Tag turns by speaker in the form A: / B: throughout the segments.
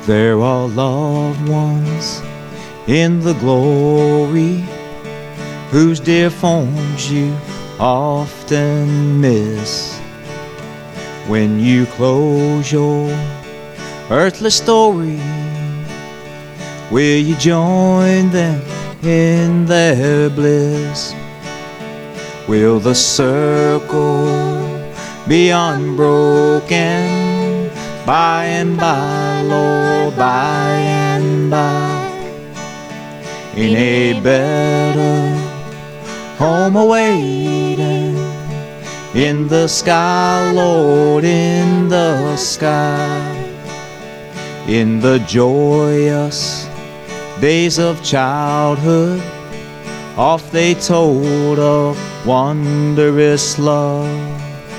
A: There are loved ones in the glory whose dear forms you often miss. When you close your earthly story, will you join them in their bliss? Will the circle be unbroken by and by, Lord, by and by? In a better home awaiting, in the sky, Lord, in the sky. In the joyous days of childhood, oft they told of wondrous love,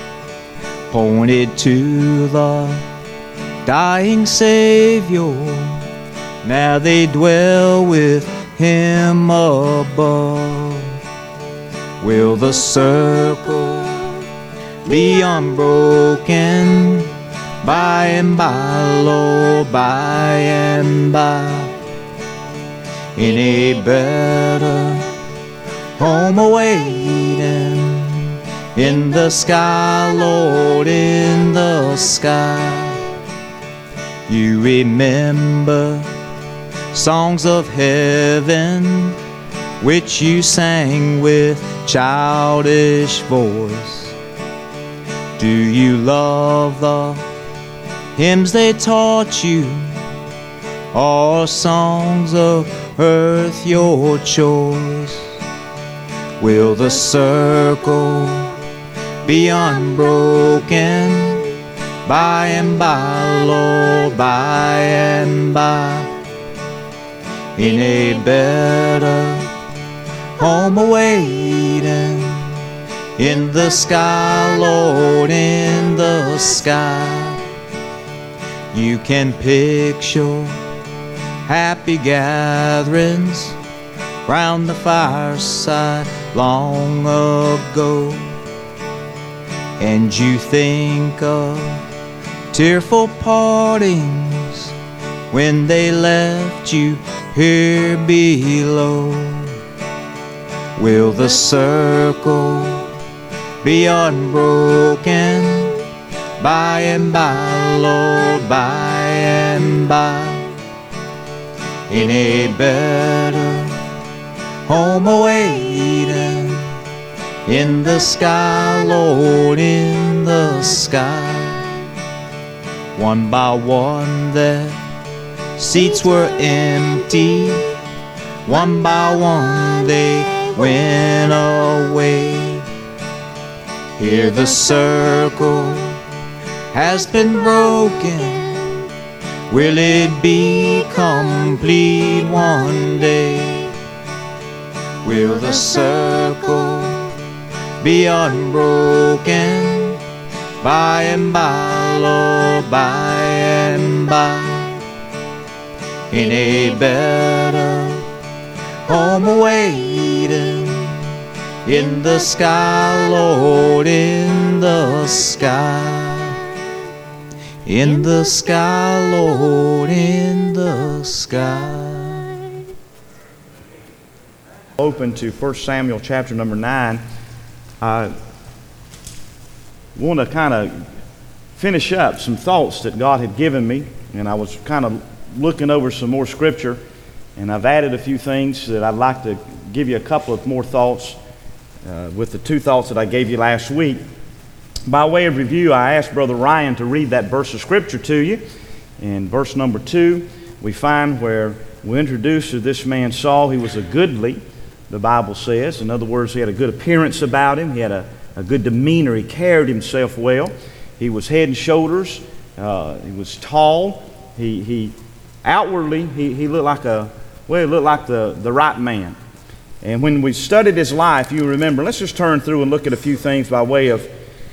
A: pointed to the dying Savior. Now they dwell with Him above. Will the circle be unbroken by and by, Lord, by and by? In a better home awaiting, in the sky, Lord, in the sky. You remember songs of heaven which you sang with childish voice. Do you love the hymns they taught you, or songs of earth your choice? Will the circle be unbroken by and by, Lord, by and by? In a better home awaiting, in the sky, Lord, in the sky. You can picture happy gatherings round the fireside long ago, and you think of tearful partings when they left you here below. Will the circle be unbroken by and by, Lord, by and by? In a better home awaiting, in the sky, Lord, in the sky. One by one their seats were empty, one by one they went away. Here the circle has been broken. Will it be complete one day? Will the circle be unbroken by and by, Lord, by and by? In a better home awaiting, in the sky, Lord, in the sky. In the sky, Lord, in the sky.
B: Open to 1 Samuel chapter number 9. I want to kind of finish up some thoughts that God had given me, and I was kind of looking over some more scripture, and I've added a few things that I'd like to give you a couple of more thoughts with the two thoughts that I gave you last week. By way of review, I asked Brother Ryan to read that verse of scripture to you. In verse number 2, we find where we're introduced to this man Saul. He was a goodly, the Bible says. In other words, he had a good appearance about him. He had a good demeanor. He carried himself well. He was head and shoulders. He was tall. He outwardly, he looked like the right man. And when we studied his life, you remember, let's just turn through and look at a few things by way of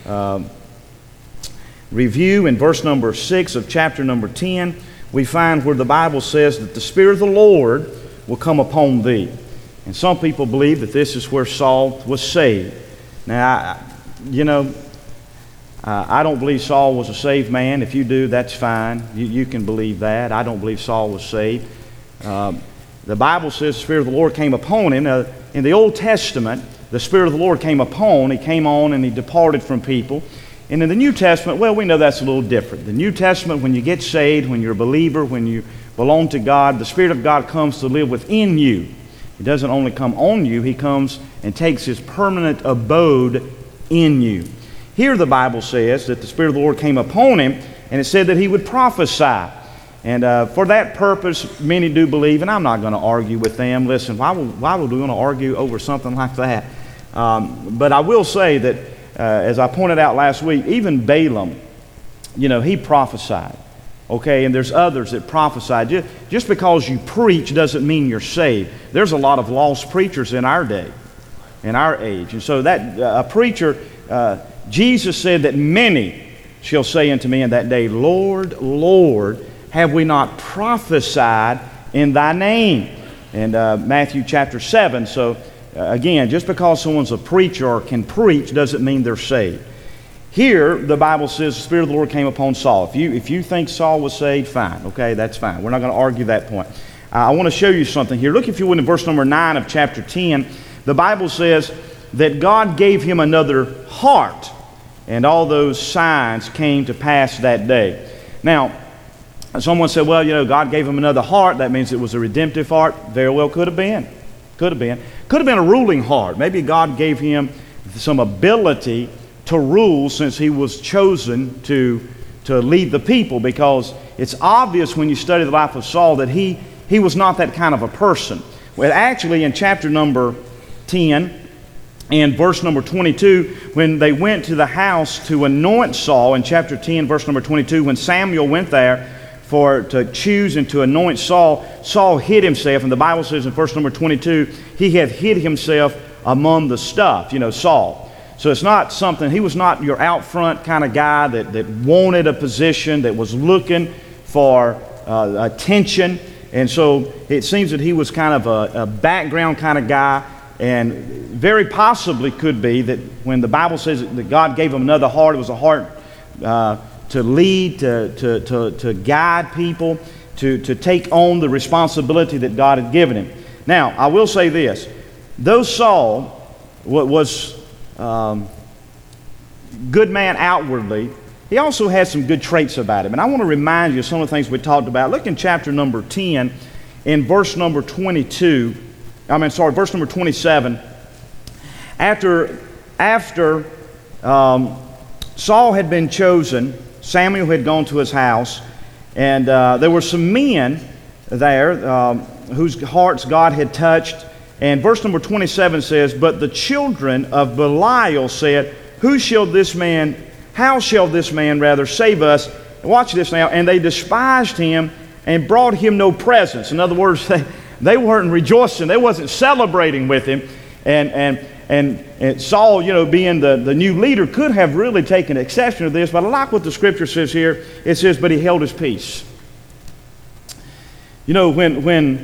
B: review. In verse number 6 of chapter number 10, we find where the Bible says that the Spirit of the Lord will come upon thee. And some people believe that this is where Saul was saved. Now, I don't believe Saul was a saved man. If you do, that's fine. You can believe that. I don't believe Saul was saved. The Bible says the Spirit of the Lord came upon him. In the Old Testament, the Spirit of the Lord came upon. He came on and he departed from people. And in the New Testament, well, we know that's a little different. The New Testament, when you get saved, when you're a believer, when you belong to God, the Spirit of God comes to live within you. He doesn't only come on you, He comes and takes His permanent abode in you. Here the Bible says that the Spirit of the Lord came upon him, and it said that he would prophesy. And for that purpose, many do believe, and I'm not going to argue with them. Listen, why would we want to argue over something like that? But I will say that, as I pointed out last week, even Balaam, he prophesied. Okay, and there's others that prophesy. Just because you preach doesn't mean you're saved. There's a lot of lost preachers in our day, in our age. And so that a preacher, Jesus said that many shall say unto me in that day, Lord, Lord, have we not prophesied in thy name? And Matthew chapter 7. So again, just because someone's a preacher or can preach doesn't mean they're saved. Here, the Bible says the Spirit of the Lord came upon Saul. If you think Saul was saved, fine. Okay, that's fine. We're not going to argue that point. I want to show you something here. Look, if you would, in verse number 9 of chapter 10. The Bible says that God gave him another heart, and all those signs came to pass that day. Now, someone said, well, God gave him another heart. That means it was a redemptive heart. Very well could have been. Could have been. Could have been a ruling heart. Maybe God gave him some ability to rule, since he was chosen to lead the people, because it's obvious when you study the life of Saul that he was not that kind of a person. Well, actually, in chapter number 10 and verse number 22, when they went to the house to anoint Saul, in chapter 10, verse number 22, when Samuel went there to choose and to anoint Saul, Saul hid himself, and the Bible says in verse number 22, he had hid himself among the stuff, Saul. So it's not something, he was not your out front kind of guy that wanted a position, that was looking for attention. And so it seems that he was kind of a background kind of guy, and very possibly could be that when the Bible says that God gave him another heart, it was a heart to lead, to guide people, to take on the responsibility that God had given him. Now, I will say this. Though Saul was good man outwardly, he also had some good traits about him. And I want to remind you of some of the things we talked about. Look in chapter number 10, in verse number 27. After Saul had been chosen, Samuel had gone to his house, and there were some men there whose hearts God had touched. And verse number 27 says, but the children of Belial said, how shall this man save us? Watch this now. And they despised him and brought him no presents. In other words, they weren't rejoicing. They wasn't celebrating with him. And Saul, being the new leader, could have really taken exception to this. But I like what the Scripture says here. It says, but he held his peace. When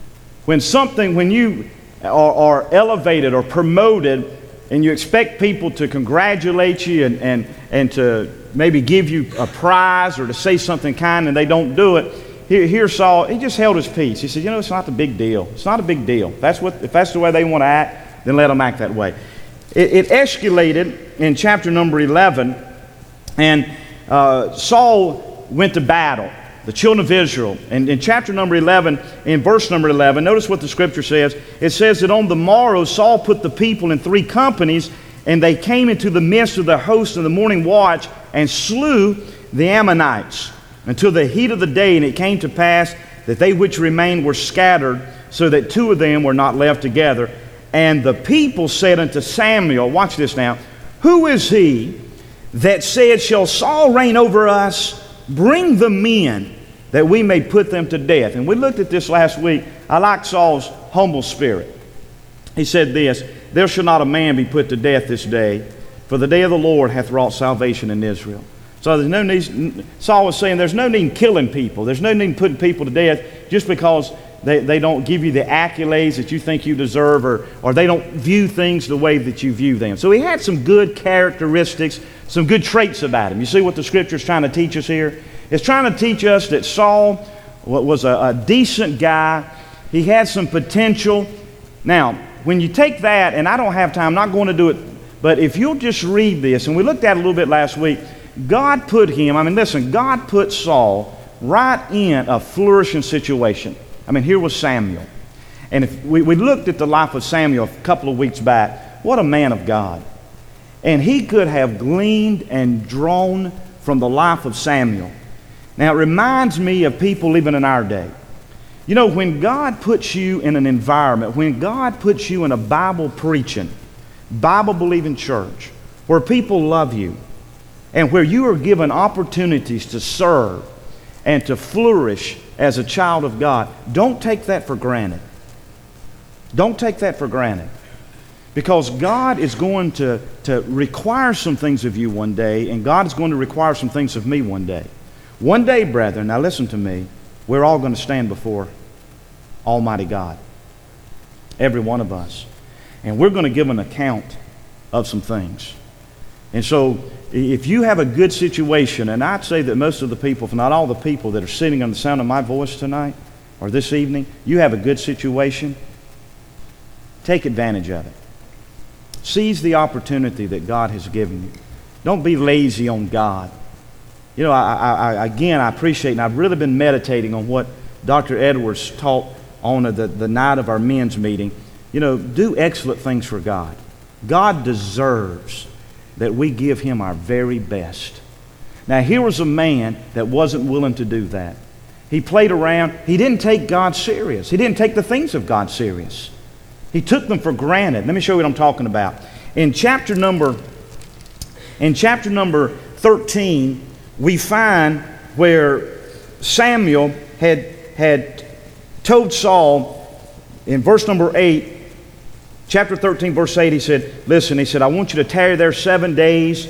B: you are elevated or promoted, and you expect people to congratulate you and to maybe give you a prize or to say something kind, and they don't do it. Here Saul, he just held his peace. He said, it's not a big deal. It's not a big deal. If that's the way they want to act, then let them act that way. It escalated in chapter number 11, and Saul went to battle. The children of Israel. And in chapter number 11, in verse number 11, notice what the Scripture says. It says that on the morrow Saul put the people in 3 companies, and they came into the midst of the host in the morning watch and slew the Ammonites until the heat of the day. And it came to pass that they which remained were scattered, so that 2 of them were not left together. And the people said unto Samuel, watch this now, who is he that said, shall Saul reign over us? Bring the men, that we may put them to death. And we looked at this last week. I like Saul's humble spirit. He said this, there shall not a man be put to death this day, for the day of the Lord hath wrought salvation in Israel. So there's no need, Saul was saying there's no need in killing people. There's no need in putting people to death just because they don't give you the accolades that you think you deserve, or they don't view things the way that you view them. So he had some good characteristics, some good traits about him. You see what the Scripture is trying to teach us here? It's trying to teach us that Saul was a decent guy. He had some potential. Now, when you take that, and I don't have time, I'm not going to do it, but if you'll just read this, and we looked at it a little bit last week, God put him, God put Saul right in a flourishing situation. Here was Samuel. And if we looked at the life of Samuel a couple of weeks back, what a man of God. And he could have gleaned and drawn from the life of Samuel. Now, it reminds me of people living in our day. You know, when God puts you in an environment, when God puts you in a Bible-preaching, Bible-believing church, where people love you, and where you are given opportunities to serve and to flourish as a child of God, don't take that for granted. Don't take that for granted. Because God is going to require some things of you one day, and God is going to require some things of me one day. One day, brethren, now listen to me, we're all going to stand before Almighty God. Every one of us. And we're going to give an account of some things. And so, if you have a good situation, and I'd say that most of the people, if not all the people that are sitting on the sound of my voice tonight or this evening, you have a good situation, take advantage of it. Seize the opportunity that God has given you. Don't be lazy on God. You know, I appreciate, and I've really been meditating on what Dr. Edwards taught on the night of our men's meeting. You know, do excellent things for God. God deserves that we give Him our very best. Now, here was a man that wasn't willing to do that. He played around. He didn't take God serious. He didn't take the things of God serious. He took them for granted. Let me show you what I'm talking about. In chapter number 13, we find where Samuel had told Saul in verse number 8, chapter 13, verse 8, he said, listen, he said, I want you to tarry there 7 days.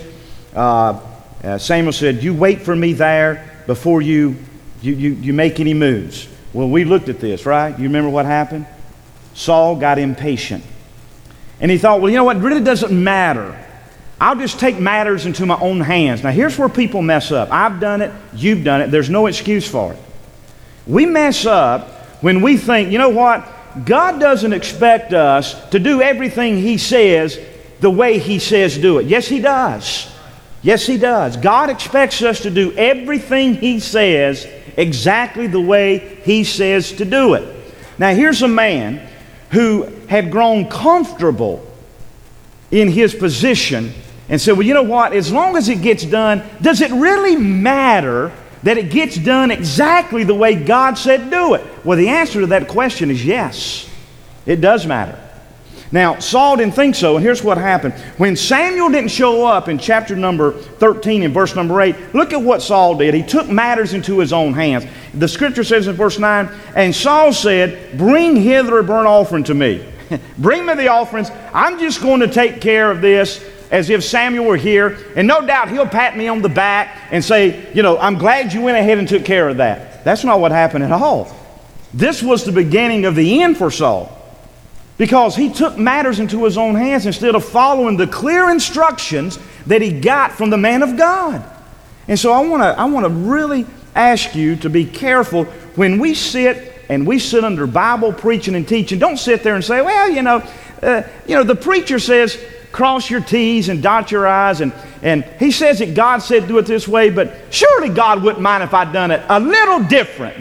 B: Samuel said, you wait for me there before you make any moves. Well, we looked at this, right? You remember what happened? Saul got impatient. And he thought, well, you know what? It really doesn't matter. I'll just take matters into my own hands. Now, here's where people mess up. I've done it. You've done it. There's no excuse for it. We mess up when we think, you know what? God doesn't expect us to do everything He says the way He says do it. Yes, He does. Yes, He does. God expects us to do everything He says exactly the way He says to do it. Now, here's a man who had grown comfortable in his position and said, well, you know what? As long as it gets done, does it really matter that it gets done exactly the way God said do it? Well, the answer to that question is yes. It does matter. Now, Saul didn't think so, and here's what happened. When Samuel didn't show up in chapter number 13 and verse number 8, look at what Saul did. He took matters into his own hands. The scripture says in verse 9, and Saul said, bring hither a burnt offering to me. Bring me the offerings. I'm just going to take care of this as if Samuel were here. And no doubt he'll pat me on the back and say, you know, I'm glad you went ahead and took care of that. That's not what happened at all. This was the beginning of the end for Saul. Because he took matters into his own hands instead of following the clear instructions that he got from the man of God. And so I want to really ask you to be careful when we sit under Bible preaching and teaching. Don't sit there and say, well, the preacher says cross your T's and dot your I's, and he says that God said do it this way, but surely God wouldn't mind if I'd done it a little different.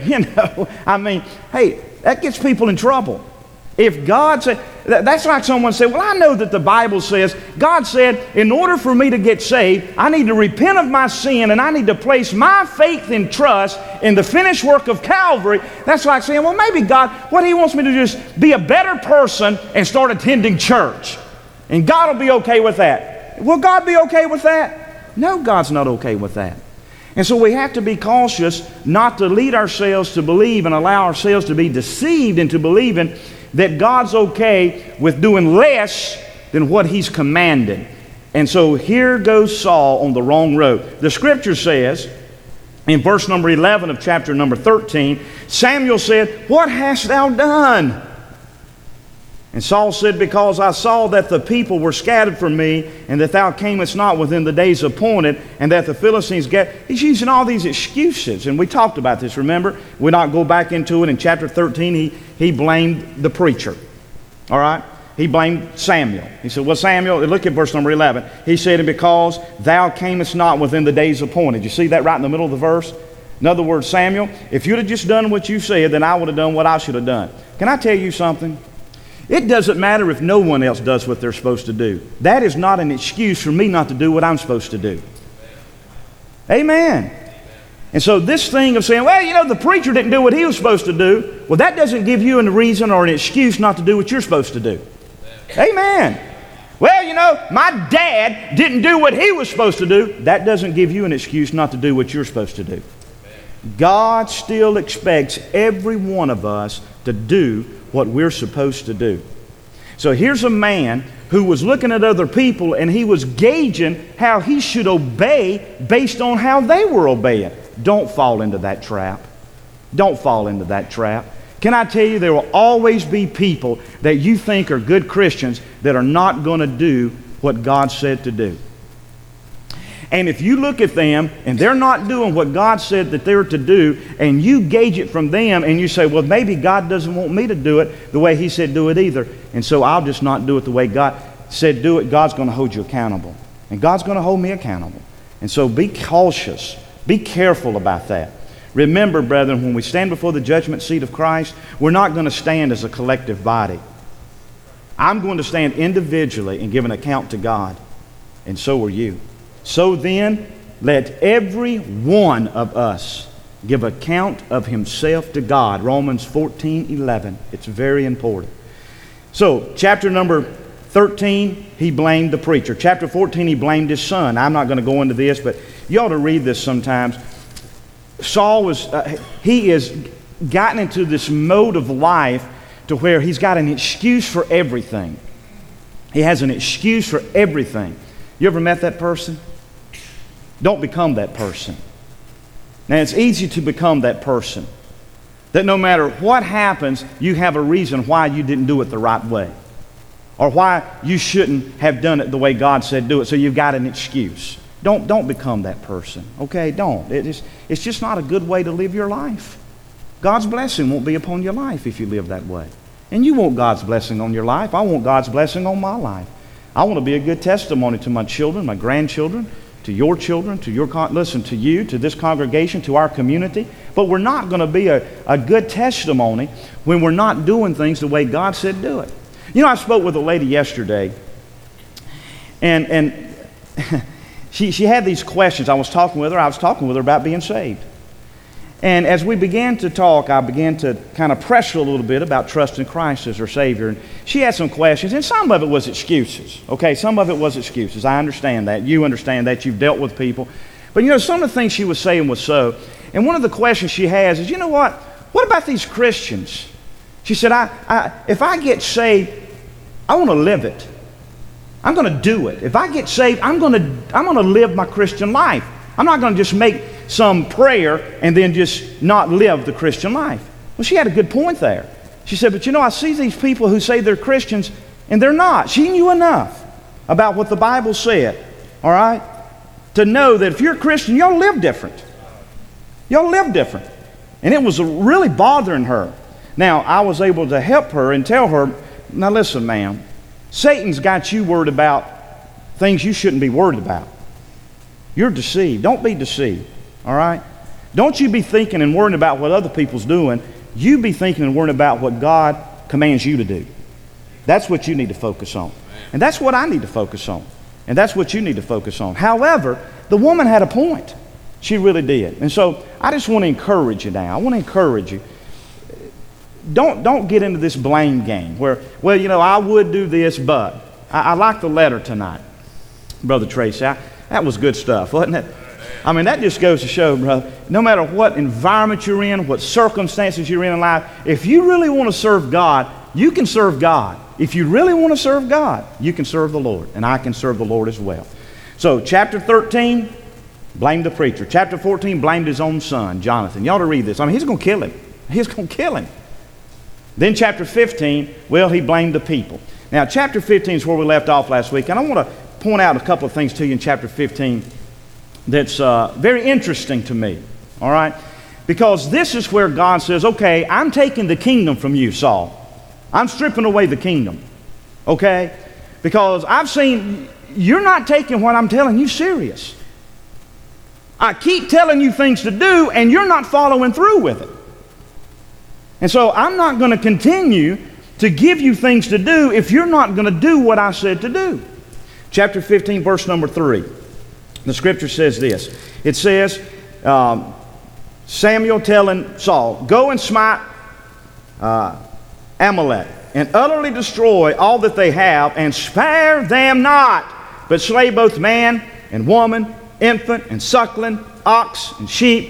B: Hey, that gets people in trouble. If God said, that's like someone said, well, I know that the Bible says, God said, in order for me to get saved, I need to repent of my sin and I need to place my faith and trust in the finished work of Calvary. That's like saying, well, maybe God, what He wants me to do is be a better person and start attending church. And God will be okay with that. Will God be okay with that? No, God's not okay with that. And so we have to be cautious not to lead ourselves to believe and allow ourselves to be deceived into believing that God's okay with doing less than what He's commanded. And so here goes Saul on the wrong road. The scripture says In verse number 11 of chapter number 13, Samuel said, "What hast thou done?" And Saul said, "Because I saw that the people were scattered from me, and that thou camest not within the days appointed, and that the Philistines get..." He's using all these excuses. And we talked about this, remember? We'll not go back into it. In chapter 13, he blamed the preacher. All right? He blamed Samuel. He said, "Well, Samuel," look at verse number 11. He said, "And because thou camest not within the days appointed." You see that right in the middle of the verse? In other words, Samuel, if you'd have just done what you said, then I would have done what I should have done. Can I tell you something? It doesn't matter if no one else does what they're supposed to do. That is not an excuse for me not to do what I'm supposed to do. Amen. And so this thing of saying, "Well, you know, the preacher didn't do what he was supposed to do," well, that doesn't give you a reason or an excuse not to do what you're supposed to do. Amen. "Well, you know, my dad didn't do what he was supposed to do." That doesn't give you an excuse not to do what you're supposed to do. God still expects every one of us to do what we're supposed to do. So here's a man who was looking at other people, and he was gauging how he should obey based on how they were obeying. Don't fall into that trap. Don't fall into that trap. Can I tell you, there will always be people that you think are good Christians that are not going to do what God said to do. And if you look at them and they're not doing what God said that they're to do, and you gauge it from them and you say, "Well, maybe God doesn't want me to do it the way He said do it either, and so I'll just not do it the way God said do it," God's going to hold you accountable. And God's going to hold me accountable. And so be cautious. Be careful about that. Remember, brethren, when we stand before the judgment seat of Christ, we're not going to stand as a collective body. I'm going to stand individually and give an account to God, and so are you. So then, let every one of us give account of himself to God. Romans 14:11. It's very important. So, chapter number 13, he blamed the preacher. Chapter 14, he blamed his son. I'm not going to go into this, but you ought to read this sometimes. Saul he has gotten into this mode of life to where he's got an excuse for everything. He has an excuse for everything. You ever met that person? Don't become that person. Now, it's easy to become that person. That no matter what happens, you have a reason why you didn't do it the right way, or why you shouldn't have done it the way God said do it, so you've got an excuse. Don't become that person, okay? Don't. It's just not a good way to live your life. God's blessing won't be upon your life if you live that way. And you want God's blessing on your life. I want God's blessing on my life. I want to be a good testimony to my children, my grandchildren, to your children, to your listen, to you, to this congregation, to our community. But we're not going to be a good testimony when we're not doing things the way God said do it. You know, I spoke with a lady yesterday, and she had these questions. I was talking with her about being saved. And as we began to talk, I began to kind of press her a little bit about trusting Christ as her Savior. And she had some questions, and some of it was excuses. Okay, some of it was excuses. I understand that. You understand that. You've dealt with people. But you know, some of the things she was saying was so. And one of the questions she has is, you know what? What about these Christians? She said, if I get saved, I want to live it. I'm going to do it. If I get saved, I'm going to live my Christian life. I'm not going to just make some prayer and then just not live the Christian life. Well, she had a good point there. She said, but you know, I see these people who say they're Christians and they're not. She knew enough about what the Bible said, all right, to know that if you're a Christian, you'll live different. You'll live different. And it was really bothering her. Now, I was able to help her and tell her, now listen, ma'am, Satan's got you worried about things you shouldn't be worried about. You're deceived. Don't be deceived, all right? Don't you be thinking and worrying about what other people's doing. You be thinking and worrying about what God commands you to do. That's what you need to focus on. And that's what I need to focus on. And that's what you need to focus on. However, the woman had a point. She really did. And so I just want to encourage you now. I want to encourage you. Don't get into this blame game where, well, you know, I would do this, but I like the letter tonight, Brother Tracy. That was good stuff, wasn't it? I mean, that just goes to show, brother, no matter what environment you're in, what circumstances you're in life, if you really want to serve God, you can serve God. If you really want to serve God, you can serve the Lord, and I can serve the Lord as well. So, chapter 13, Blamed the preacher. Chapter 14, blamed his own son, Jonathan. You ought to read this. I mean, he's going to kill him. He's going to kill him. Then chapter 15, well, he blamed the people. Now, chapter 15 is where we left off last week, and I want to point out a couple of things to you in chapter 15 that's very interesting to me, all right? Because this is where God says, okay, I'm taking the kingdom from you, Saul. I'm stripping away the kingdom, okay? Because I've seen you're not taking what I'm telling you serious. I keep telling you things to do, and you're not following through with it. And so I'm not going to continue to give you things to do if you're not going to do what I said to do. Chapter 15, verse number 3. The scripture says this. It says, Samuel telling Saul, go and smite Amalek and utterly destroy all that they have and spare them not, but slay both man and woman, infant and suckling, ox and sheep,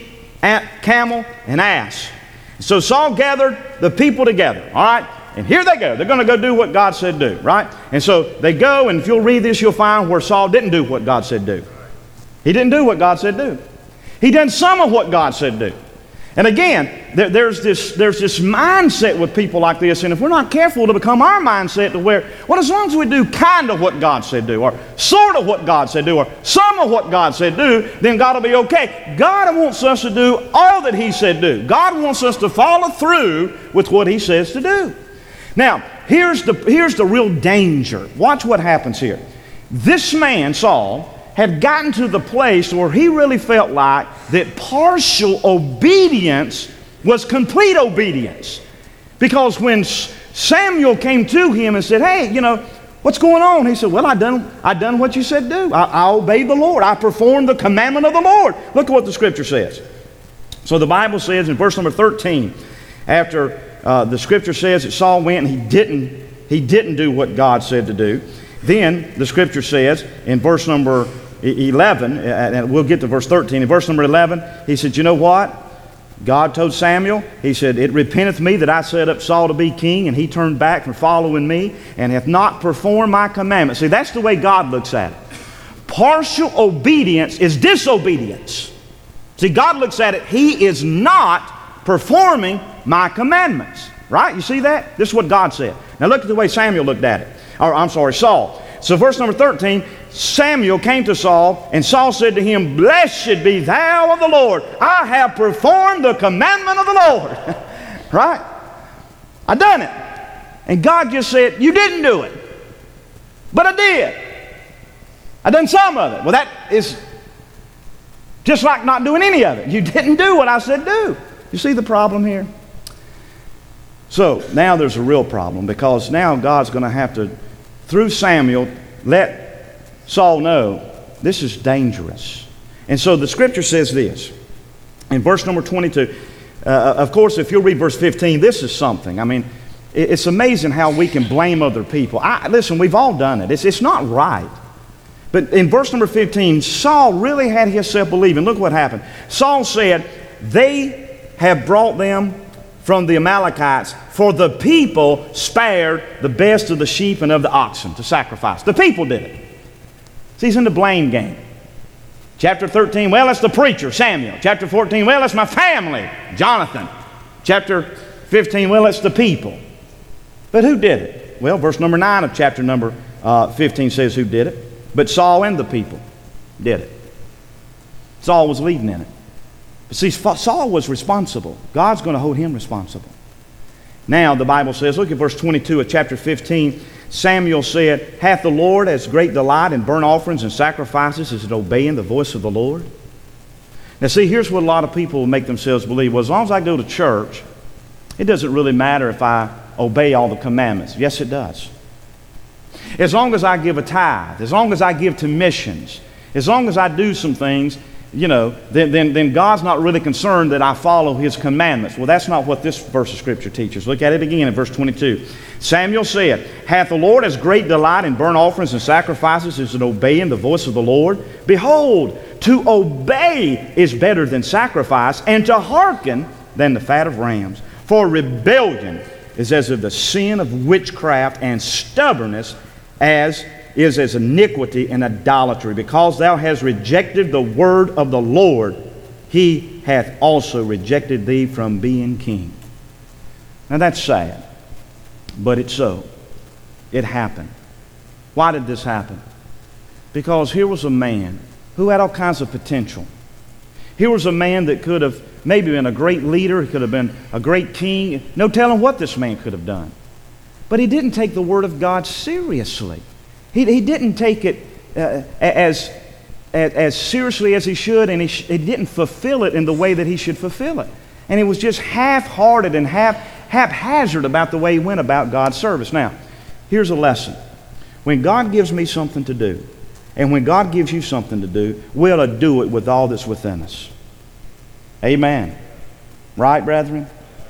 B: camel and ass. So Saul gathered the people together, all right? And here they go. They're going to go do what God said do, right? And so they go, and if you'll read this, you'll find where Saul didn't do what God said do. He didn't do what God said do. He done some of what God said do. And again, there's this mindset with people like this, and if we're not careful to become our mindset to where, well, as long as we do kind of what God said do, or sort of what God said do, or some of what God said do, then God will be okay. God wants us to do all that He said do. God wants us to follow through with what He says to do. Now, here's the real danger. Watch what happens here. This man, Saul, had gotten to the place where he really felt like that partial obedience was complete obedience. Because when Samuel came to him and said, hey, what's going on? He said, well, I done what you said do. I obeyed the Lord. I performed the commandment of the Lord. Look at what the scripture says. So the Bible says in verse number 13, after the scripture says that Saul went and he didn't do what God said to do. Then the scripture says in verse number 11, and we'll get to verse 13. In verse number 11, he said, you know what? God told Samuel, he said, it repenteth me that I set up Saul to be king, and he turned back from following me, and hath not performed my commandments. See, that's the way God looks at it. Partial obedience is disobedience. See, God looks at it, he is not performing my commandments. Right? You see that? This is what God said. Now look at the way Samuel looked at it. Saul. So verse number 13, Samuel came to Saul, and Saul said to him, blessed be thou of the Lord. I have performed the commandment of the Lord. Right? I done it. And God just said, you didn't do it. But I did. I done some of it. Well, that is just like not doing any of it. You didn't do what I said do. You see the problem here? So now there's a real problem, because now God's going to have to, through Samuel, let Saul know this is dangerous. And so the scripture says this in verse number 22. Of course, if you'll read verse 15, this is something. I mean, it's amazing how we can blame other people. Listen, we've all done it. It's not right. But in verse number 15, Saul really had himself believing. Look what happened. Saul said, they have brought them from the Amalekites, for the people spared the best of the sheep and of the oxen to sacrifice. The people did it. See, he's in the blame game. Chapter 13, well, that's the preacher, Samuel. Chapter 14, well, that's my family, Jonathan. Chapter 15, well, that's the people. But who did it? Well, verse number 9 of chapter number 15 says who did it. But Saul and the people did it. Saul was leading in it. But see, Saul was responsible. God's going to hold him responsible. Now, the Bible says, look at verse 22 of chapter 15. Samuel said, hath the Lord as great delight in burnt offerings and sacrifices as in obeying the voice of the Lord? Now, see, here's what a lot of people will make themselves believe. Well, as long as I go to church, it doesn't really matter if I obey all the commandments. Yes, it does. As long as I give a tithe, as long as I give to missions, as long as I do some things, then God's not really concerned that I follow His commandments. Well, that's not what this verse of Scripture teaches. Look at it again in verse 22. Samuel said, hath the Lord as great delight in burnt offerings and sacrifices as in obeying the voice of the Lord? Behold, to obey is better than sacrifice, and to hearken than the fat of rams. For rebellion is as of the sin of witchcraft, and stubbornness as is as iniquity and idolatry. Because thou hast rejected the word of the Lord, he hath also rejected thee from being king. Now that's sad, but it's so. It happened. Why did this happen? Because here was a man who had all kinds of potential. Here was a man that could have maybe been a great leader. He could have been a great king. No telling what this man could have done. But he didn't take the Word of God seriously. He didn't take it as seriously as he should, and he didn't fulfill it in the way that he should fulfill it. And he was just half-hearted and haphazard about the way he went about God's service. Now, here's a lesson. When God gives me something to do, and when God gives you something to do, we ought to do it with all that's within us. Amen. Right, brethren?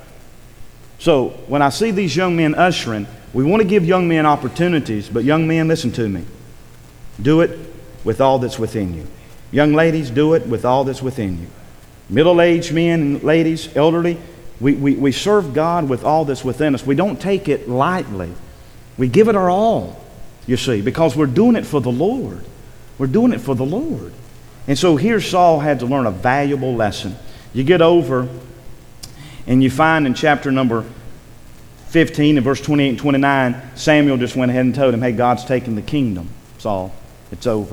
B: So, when I see these young men ushering, we want to give young men opportunities, but young men, listen to me. Do it with all that's within you. Young ladies, do it with all that's within you. Middle-aged men and ladies, elderly, we serve God with all that's within us. We don't take it lightly. We give it our all, you see, because we're doing it for the Lord. We're doing it for the Lord. And so here Saul had to learn a valuable lesson. You get over and you find in chapter number 15 and verse 28 and 29, Samuel just went ahead and told him, hey, God's taken the kingdom, Saul. It's over.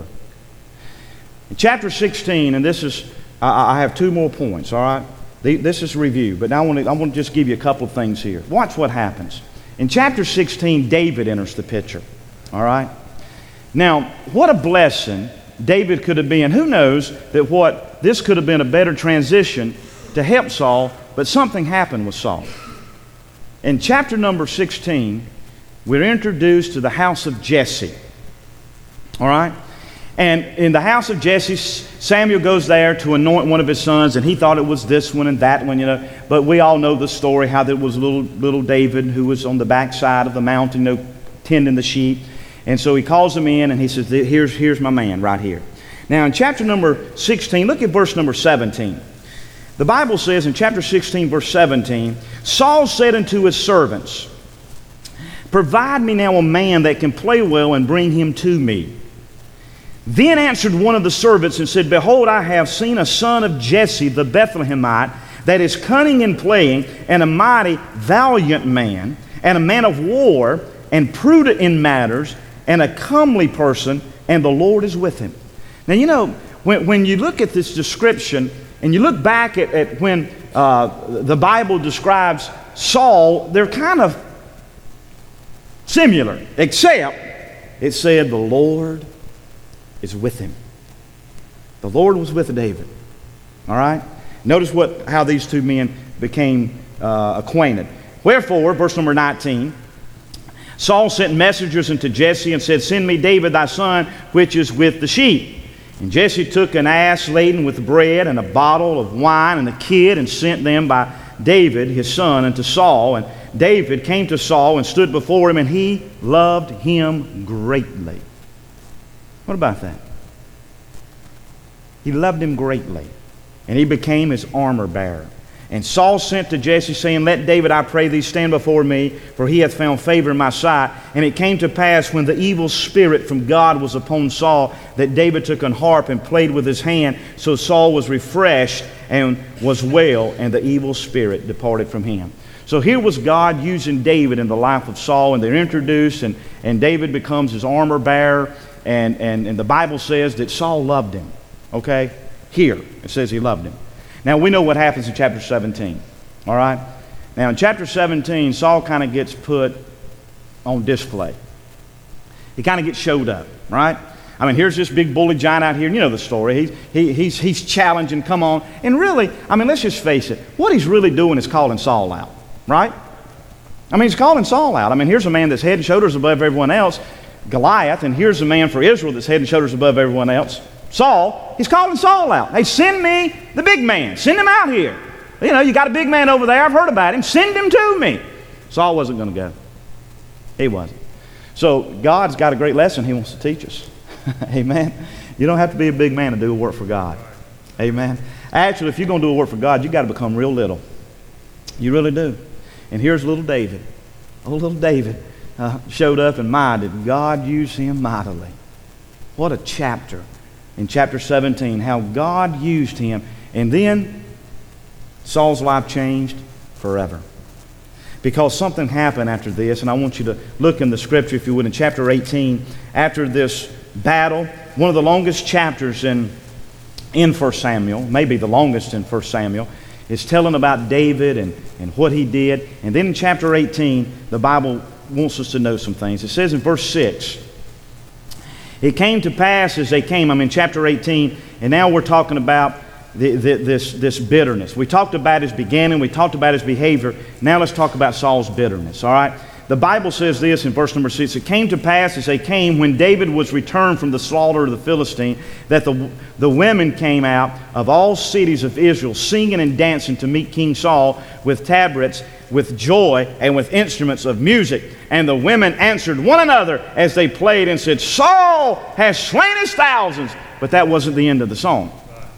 B: In chapter 16, and this is, I have two more points, all right? This is review, but now I want to just give you a couple of things here. Watch what happens. In chapter 16, David enters the picture, all right? Now, what a blessing David could have been. Who knows that this could have been a better transition to help Saul, but something happened with Saul. In chapter number 16, we're introduced to the house of Jesse. All right? And in the house of Jesse, Samuel goes there to anoint one of his sons, and he thought it was this one and that one, you know. But we all know the story, how there was little David who was on the backside of the mountain, you know, tending the sheep. And so he calls him in, and he says, here's my man right here. Now, in chapter number 16, look at verse number 17. The Bible says in chapter 16, verse 17, Saul said unto his servants, provide me now a man that can play well, and bring him to me. Then answered one of the servants and said, behold, I have seen a son of Jesse the Bethlehemite, that is cunning in playing, and a mighty valiant man, and a man of war, and prudent in matters, and a comely person, and the Lord is with him. Now, you know, when you look at this description, and you look back at when the Bible describes Saul, they're kind of similar, except it said the Lord is with him. The Lord was with David. All right? Notice how these two men became acquainted. Wherefore, verse number 19, Saul sent messengers unto Jesse and said, send me David thy son, which is with the sheep. And Jesse took an ass laden with bread and a bottle of wine and a kid, and sent them by David his son unto Saul. And David came to Saul and stood before him, and he loved him greatly. What about that? He loved him greatly, and he became his armor bearer. And Saul sent to Jesse, saying, let David, I pray thee, stand before me, for he hath found favor in my sight. And it came to pass, when the evil spirit from God was upon Saul, that David took an harp and played with his hand. So Saul was refreshed and was well, and the evil spirit departed from him. So here was God using David in the life of Saul, and they're introduced, and David becomes his armor bearer, and the Bible says that Saul loved him. Okay? Here, it says he loved him. Now, we know what happens in chapter 17, all right? Now, in chapter 17, Saul kind of gets put on display. He kind of gets showed up, right? I mean, here's this big bully giant out here, and you know the story. He's challenging, come on. And really, I mean, let's just face it. What he's really doing is calling Saul out, right? I mean, he's calling Saul out. I mean, here's a man that's head and shoulders above everyone else, Goliath, and here's a man for Israel that's head and shoulders above everyone else, Saul. He's calling Saul out. Hey, send me the big man. Send him out here. You know, you got a big man over there. I've heard about him. Send him to me. Saul wasn't going to go. He wasn't. So God's got a great lesson he wants to teach us. Amen. You don't have to be a big man to do a work for God. Amen. Actually, if you're going to do a work for God, you got to become real little. You really do. And here's little David. Oh, little David showed up, and my, did God use him mightily. What a chapter in chapter 17, how God used him. And then Saul's life changed forever. Because something happened after this, and I want you to look in the scripture, if you would, in chapter 18, after this battle, one of the longest chapters in 1 Samuel, maybe the longest in 1 Samuel, is telling about David and what he did. And then in chapter 18, the Bible wants us to know some things. It says in verse 6, it came to pass as they came, I'm in chapter 18, and now we're talking about this bitterness. We talked about his beginning, we talked about his behavior. Now let's talk about Saul's bitterness, all right? The Bible says this in verse number 6, it came to pass as they came when David was returned from the slaughter of the Philistine, that the women came out of all cities of Israel, singing and dancing to meet King Saul with tabrets, with joy, and with instruments of music. And the women answered one another as they played and said, Saul has slain his thousands. But that wasn't the end of the song.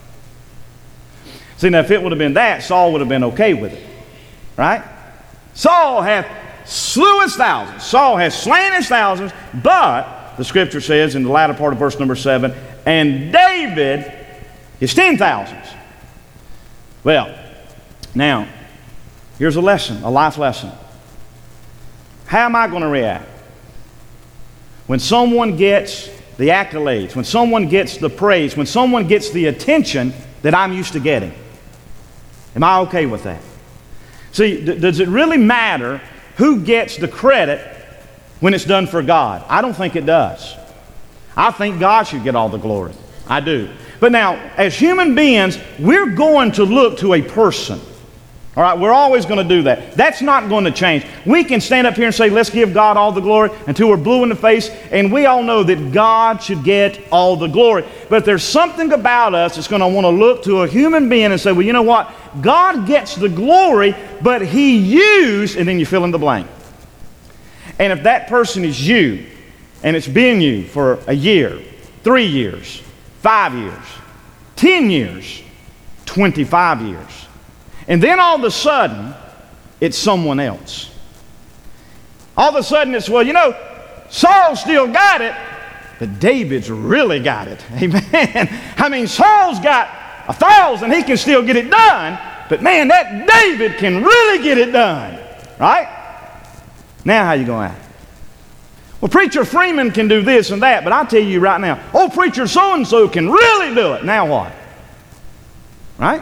B: See, now if it would have been that, Saul would have been okay with it. Right? Saul hath slew his thousands. Saul has slain his thousands, but the scripture says in the latter part of verse number 7, and David his 10,000s. Well, now, here's a lesson, a life lesson. How am I going to react when someone gets the accolades, when someone gets the praise, when someone gets the attention that I'm used to getting? Am I okay with that? See, does it really matter who gets the credit when it's done for God? I don't think it does. I think God should get all the glory. I do. But now, as human beings, we're going to look to a person. All right, we're always going to do that. That's not going to change. We can stand up here and say, let's give God all the glory until we're blue in the face, and we all know that God should get all the glory. But there's something about us that's going to want to look to a human being and say, well, you know what? God gets the glory, but He used, and then you fill in the blank. And if that person is you, and it's been you for a year, 3 years, 5 years, 10 years, 25 years, and then all of a sudden, it's someone else. All of a sudden it's, well, you know, Saul still got it, but David's really got it. Amen. I mean, Saul's got 1,000, he can still get it done, but man, that David can really get it done. Right? Now how you going to act? Well, Preacher Freeman can do this and that, but I'll tell you right now, oh, Preacher so-and-so can really do it. Now what? Right?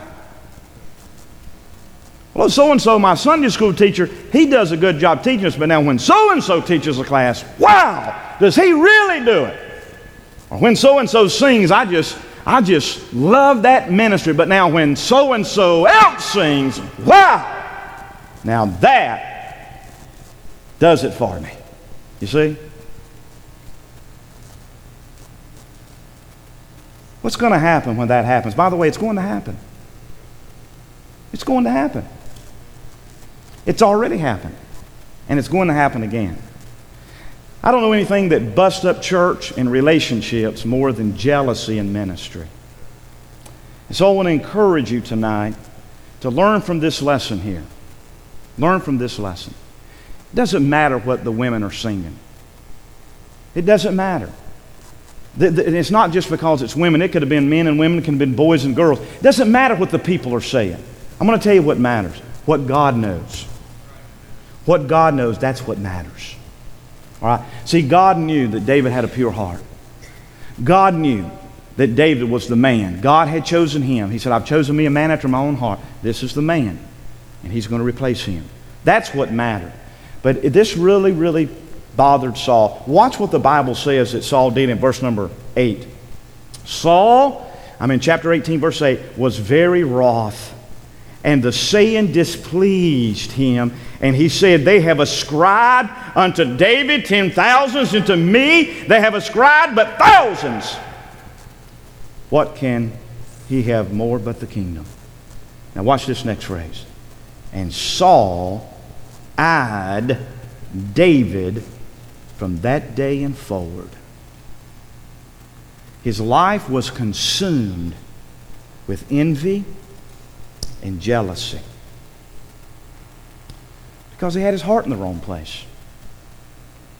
B: Well, so-and-so, my Sunday school teacher, he does a good job teaching us, but now when so-and-so teaches a class, wow, does he really do it? Or when so-and-so sings, I just love that ministry, but now when so-and-so else sings, wow, now that does it for me. You see? What's going to happen when that happens? By the way, it's going to happen. It's going to happen. It's already happened. And it's going to happen again. I don't know anything that busts up church and relationships more than jealousy in ministry. And so I want to encourage you tonight to learn from this lesson here. Learn from this lesson. It doesn't matter what the women are singing. It doesn't matter. It's not just because it's women. It could have been men and women. It could have been boys and girls. It doesn't matter what the people are saying. I'm going to tell you what matters. What God knows. What God knows, that's what matters. All right? See, God knew that David had a pure heart. God knew that David was the man. God had chosen him. He said, I've chosen me a man after my own heart. This is the man. And He's going to replace him. That's what mattered. But this really, really bothered Saul. Watch what the Bible says that Saul did in verse number 8. Saul, chapter 18, verse 8, was very wroth, and the saying displeased him. And he said, they have ascribed unto David 10,000s, and to me they have ascribed but thousands. What can he have more but the kingdom? Now watch this next phrase. And Saul eyed David from that day and forward. His life was consumed with envy and jealousy because he had his heart in the wrong place.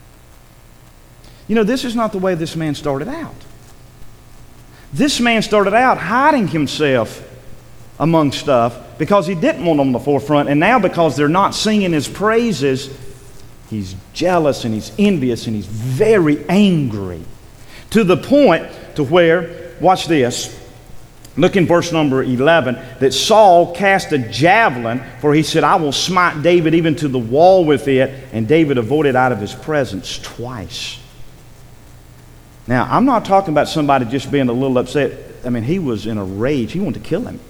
B: You know, this is not the way this man started out. This man started out hiding himself among stuff because he didn't want them on the forefront, and now because they're not singing his praises, he's jealous and he's envious and he's very angry, to the point to where, watch this, look in verse number 11, that Saul cast a javelin, for he said, I will smite David even to the wall with it, and David avoided out of his presence twice. Now, I'm not talking about somebody just being a little upset. I mean, he was in a rage. He wanted to kill him.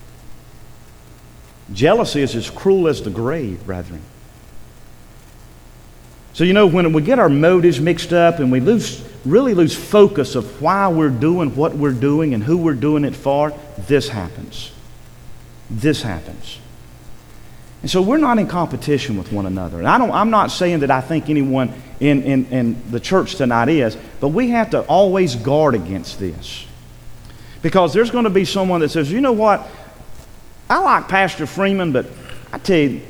B: Jealousy is as cruel as the grave, brethren. So, you know, when we get our motives mixed up and we really lose focus of why we're doing what we're doing and who we're doing it for, this happens. This happens. And so we're not in competition with one another. And I'm not saying that I think anyone in the church tonight is, but we have to always guard against this. Because there's going to be someone that says, you know what, I like Pastor Freeman, but I tell you,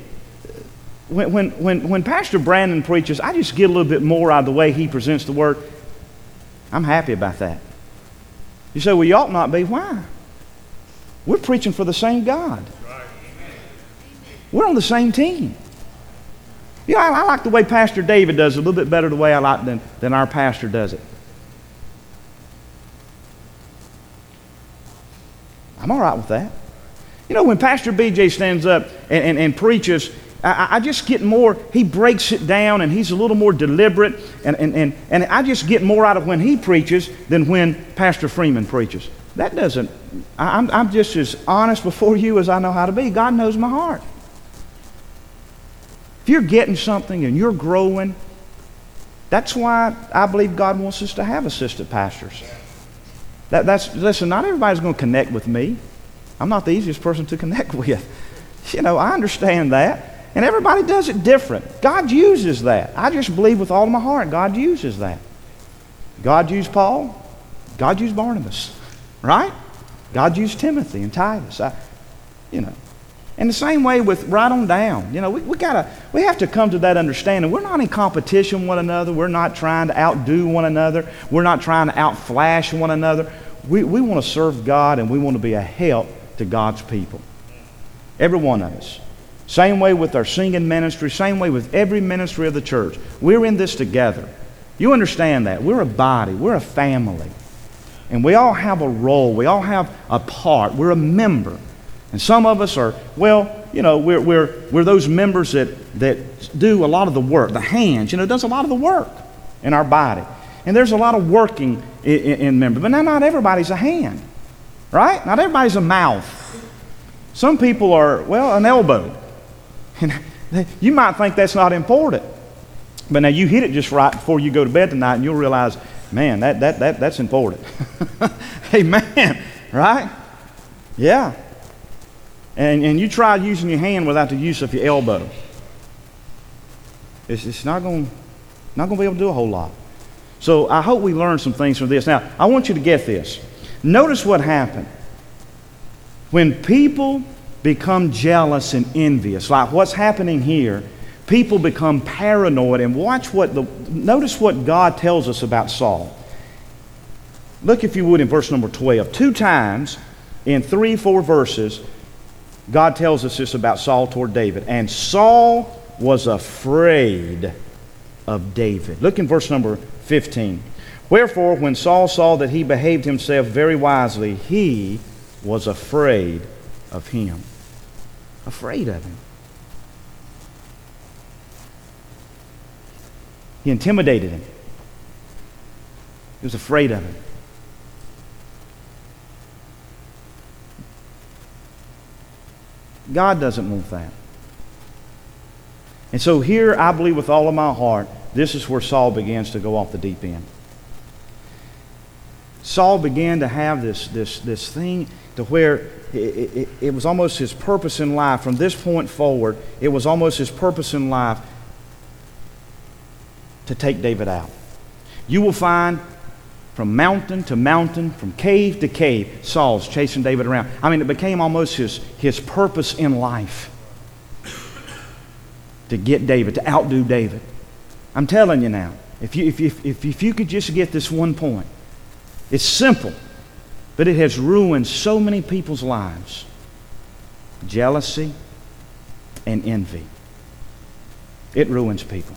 B: when Pastor Brandon preaches, I just get a little bit more out of the way he presents the Word. I'm happy about that. You say, well, you ought not be. Why? We're preaching for the same God. We're on the same team. You know, I like the way Pastor David does it a little bit better the way I like than our pastor does it. I'm all right with that. You know, when Pastor BJ stands up and preaches, I just get more, he breaks it down and he's a little more deliberate, and I just get more out of when he preaches than when Pastor Freeman preaches. That doesn't, I'm just as honest before you as I know how to be. God knows my heart. If you're getting something and you're growing, that's why I believe God wants us to have assistant pastors. Listen, not everybody's going to connect with me. I'm not the easiest person to connect with. You know, I understand that. And everybody does it different. God uses that. I just believe with all of my heart God uses that. God used Paul. God used Barnabas. Right? God used Timothy and Titus. You know. And the same way with right on down. You know, we have to come to that understanding. We're not in competition with one another. We're not trying to outdo one another. We're not trying to outflash one another. We want to serve God, and we want to be a help to God's people. Every one of us. Same way with our singing ministry, same way with every ministry of the church. We're in this together. You understand that. We're a body. We're a family. And we all have a role. We all have a part. We're a member. And some of us are, well, you know, we're those members that do a lot of the work. The hands, you know, does a lot of the work in our body. And there's a lot of working in members. But now not everybody's a hand. Right? Not everybody's a mouth. Some people are, well, an elbow. And you might think that's not important. But now you hit it just right before you go to bed tonight and you'll realize, man, that's important. Amen. Right? Yeah. And you try using your hand without the use of your elbow. It's not going to be able to do a whole lot. So I hope we learn some things from this. Now, I want you to get this. Notice what happened. When people become jealous and envious, like what's happening here, people become paranoid. And notice what God tells us about Saul. Look, if you would, in verse number 12. 2 times in 3-4 verses, God tells us this about Saul toward David. And Saul was afraid of David. Look in verse number 15. Wherefore, when Saul saw that he behaved himself very wisely, he was afraid of him. Afraid of him. He intimidated him. He was afraid of him. God doesn't want that. And so here, I believe with all of my heart, this is where Saul begins to go off the deep end. Saul began to have this thing to where it was almost his purpose in life. From this point forward, it was almost his purpose in life to take David out. You will find from mountain to mountain, from cave to cave, Saul's chasing David around. I mean, it became almost his purpose in life to get David, to outdo David. I'm telling you now, If you could just get this one point. It's simple, but it has ruined so many people's lives. Jealousy and envy. It ruins people.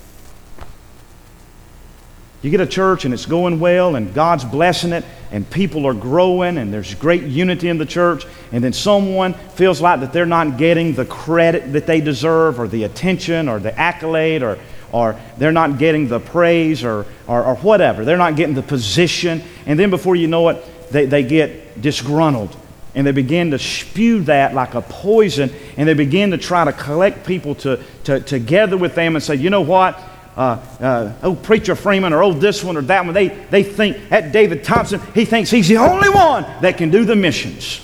B: You get a church and it's going well and God's blessing it and people are growing and there's great unity in the church, and then someone feels like that they're not getting the credit that they deserve or the attention or the accolade, or they're not getting the praise or whatever. They're not getting the position, and then before you know it, they get disgruntled and they begin to spew that like a poison, and they begin to try to collect people to together with them and say, you know what? Oh, Preacher Freeman, or oh, this one or that one, they think that David Thompson, he thinks he's the only one that can do the missions.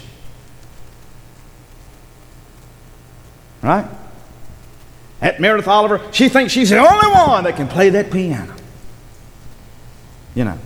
B: Right? At Meredith Oliver, she thinks she's the only one that can play that piano. You know,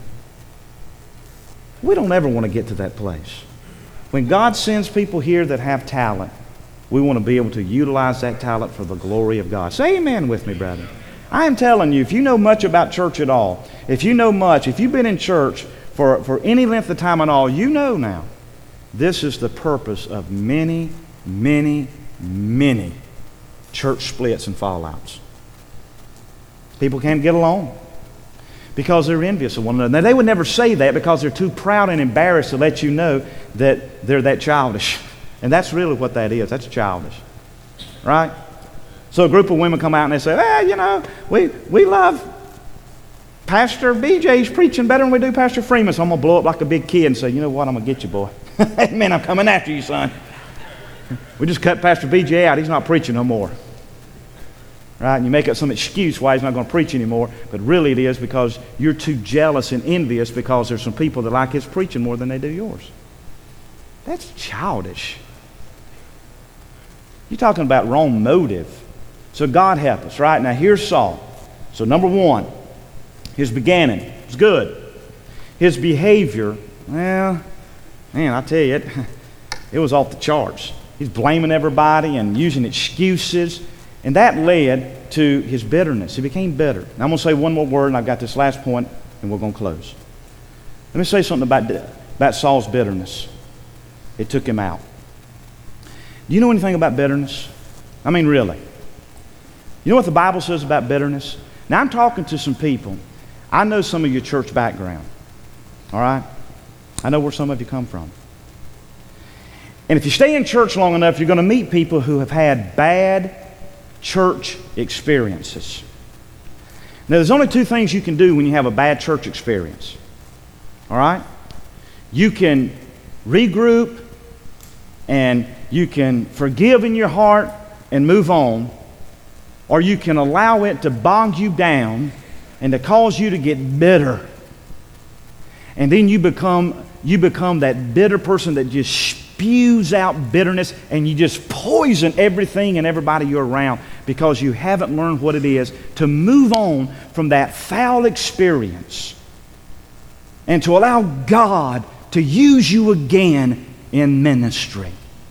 B: we don't ever want to get to that place. When God sends people here that have talent, we want to be able to utilize that talent for the glory of God. Say amen with me, brother. I am telling you, if you know much about church at all, if you know much, if you've been in church for any length of time at all, you know now, this is the purpose of many, many, many church splits and fallouts. People can't get along because they're envious of one another. Now, they would never say that because they're too proud and embarrassed to let you know that they're that childish. And that's really what that is. That's childish. Right? So a group of women come out and they say, you know, we love Pastor BJ's preaching better than we do Pastor Freeman. So I'm going to blow up like a big kid and say, you know what, I'm going to get you, boy. Amen, I'm coming after you, son. We just cut Pastor BJ out. He's not preaching no more. Right? And you make up some excuse why he's not going to preach anymore. But really it is because you're too jealous and envious because there's some people that like his preaching more than they do yours. That's childish. You're talking about wrong motive. So God help us, right? Now here's Saul. So number one, his beginning was good. His behavior, well, man, I tell you, it was off the charts. He's blaming everybody and using excuses. And that led to his bitterness. He became bitter. Now I'm going to say one more word, and I've got this last point, and we're going to close. Let me say something about Saul's bitterness. It took him out. Do you know anything about bitterness? I mean, really. You know what the Bible says about bitterness? Now, I'm talking to some people. I know some of your church background. All right? I know where some of you come from. And if you stay in church long enough, you're going to meet people who have had bad church experiences. Now, there's only two things you can do when you have a bad church experience. All right? You can regroup and you can forgive in your heart and move on, or you can allow it to bog you down and to cause you to get bitter. And then you become that bitter person that just spews out bitterness, and you just poison everything and everybody you're around because you haven't learned what it is to move on from that foul experience and to allow God to use you again in ministry.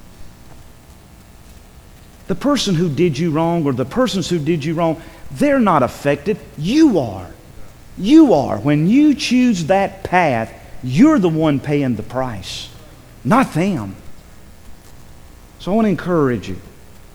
B: The person who did you wrong, or the persons who did you wrong, they're not affected. You are. You are. When you choose that path, you're the one paying the price, not them. So I want to encourage you.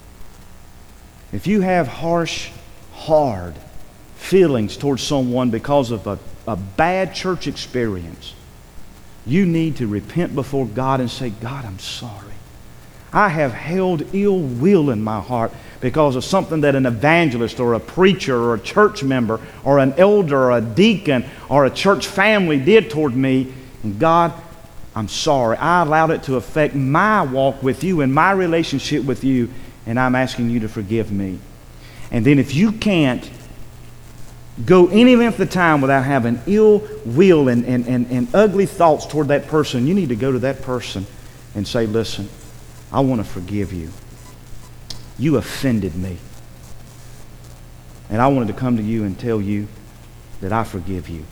B: If you have harsh, hard feelings towards someone because of a bad church experience, you need to repent before God and say, God, I'm sorry. I have held ill will in my heart because of something that an evangelist or a preacher or a church member or an elder or a deacon or a church family did toward me. And God, I'm sorry. I allowed it to affect my walk with you and my relationship with you, and I'm asking you to forgive me. And then if you can't go any length of time without having ill will and ugly thoughts toward that person, you need to go to that person and say, listen, I want to forgive you. You offended me. And I wanted to come to you and tell you that I forgive you.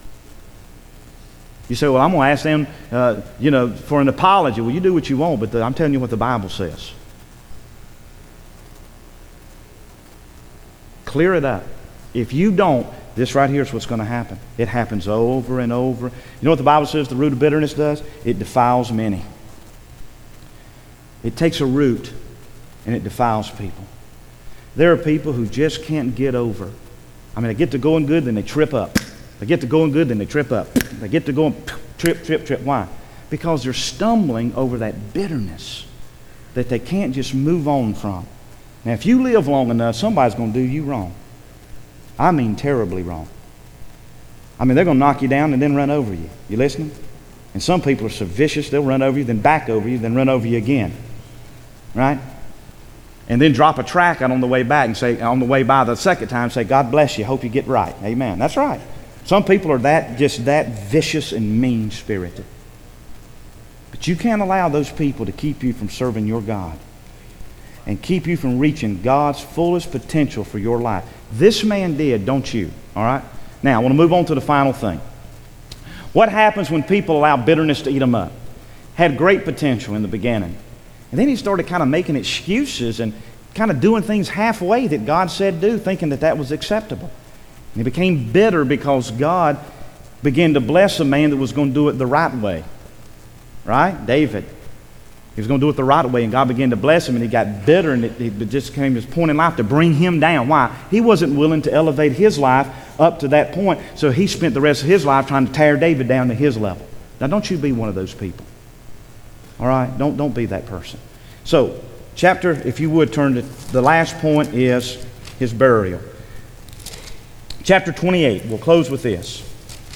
B: You say, well, I'm going to ask them, for an apology. Well, you do what you want, but I'm telling you what the Bible says. Clear it up. If you don't, this right here is what's going to happen. It happens over and over. You know what the Bible says the root of bitterness does? It defiles many. It takes a root and it defiles people. There are people who just can't get over. I mean, they get to going good, then they trip up. They get to going good, then they trip up. They get to going trip. Why? Because they're stumbling over that bitterness that they can't just move on from. Now, if you live long enough, somebody's going to do you wrong. I mean terribly wrong. I mean, they're going to knock you down and then run over you. You listening? And some people are so vicious, they'll run over you, then back over you, then run over you again. Right? And then drop a tract out on the way back and say, on the way by the second time, say, God bless you, hope you get right. Amen. That's right. Some people are just that vicious and mean-spirited. But you can't allow those people to keep you from serving your God and keep you from reaching God's fullest potential for your life. This man did, don't you? All right? Now, I want to move on to the final thing. What happens when people allow bitterness to eat them up? Had great potential in the beginning. And then he started kind of making excuses and kind of doing things halfway that God said do, thinking that that was acceptable. And he became bitter because God began to bless a man that was going to do it the right way. Right? David. He was going to do it the right way, and God began to bless him, and he got bitter, and it just came to this point in life to bring him down. Why? He wasn't willing to elevate his life up to that point, so he spent the rest of his life trying to tear David down to his level. Now, don't you be one of those people. All right? Don't be that person. So, chapter, if you would turn to the last point is his burial. Chapter 28. We'll close with this.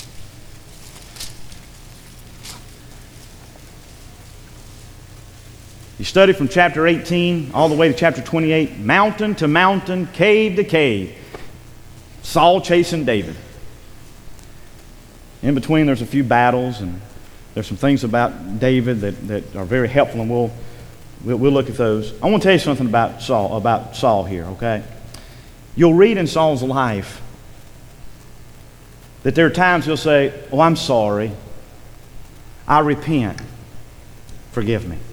B: You study from chapter 18 all the way to chapter 28, mountain to mountain, cave to cave. Saul chasing David. In between, there's a few battles, and there's some things about David that are very helpful, and we'll look at those. I want to tell you something about Saul here, okay? You'll read in Saul's life that there are times he'll say, "Oh, I'm sorry. I repent. Forgive me."